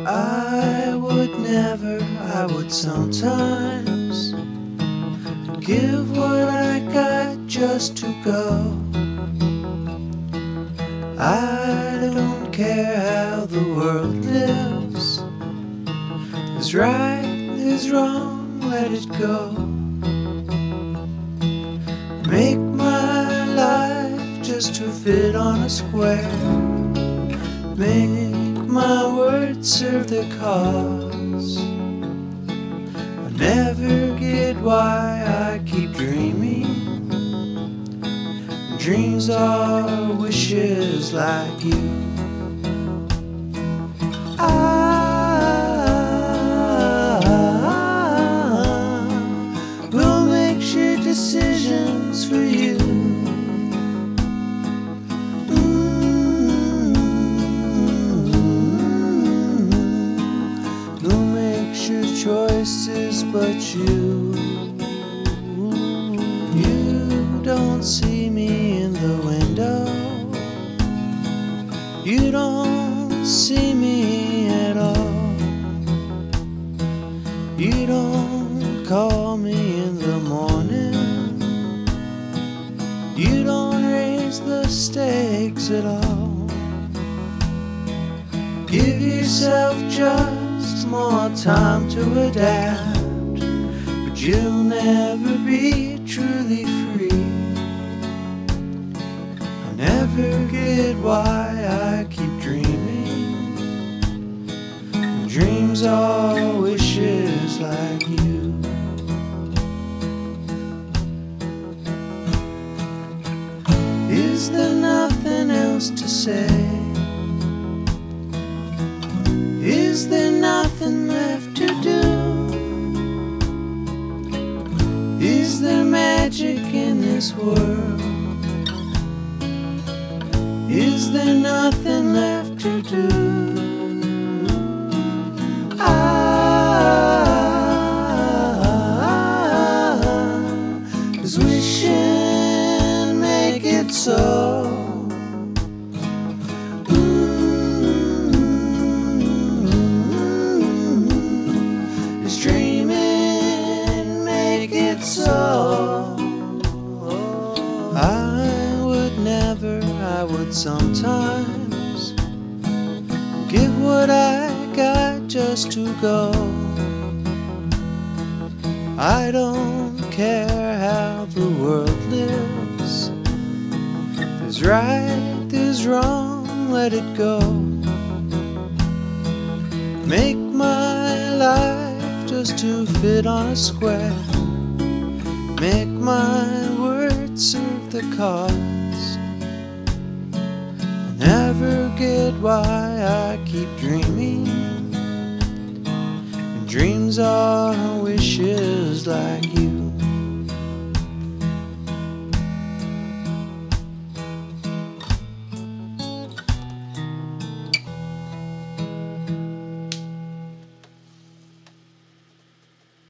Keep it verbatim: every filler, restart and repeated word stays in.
I would never, I would sometimes give what I got just to go. I don't care how the world lives. There's right, there's wrong, let it go. Make my life just to fit on a square. Make my words serve the cause. I never get why I keep dreaming. Dreams are wishes like you. I will make sure decisions for you. Mm-hmm. Will make sure choices but you. You don't see me in the window. You don't see me at all. You don't call me in the morning. You don't raise the stakes at all. Give yourself just more time to adapt, but you'll never be truly free. I never get why I keep dreaming. Dreams are wishes like you. Is there nothing else to say? Is there nothing left to do? Is there magic in this world? Is there nothing left to do? Ah, 'cause wishing make it so. Mm-hmm. 'Cause dreaming make it so. I would never, I would sometimes give what I got just to go. I don't care how the world lives. There's right, there's wrong, let it go. Make my life just to fit on a square. Make my words serve the cause. Never get why I keep dreaming. And dreams are wishes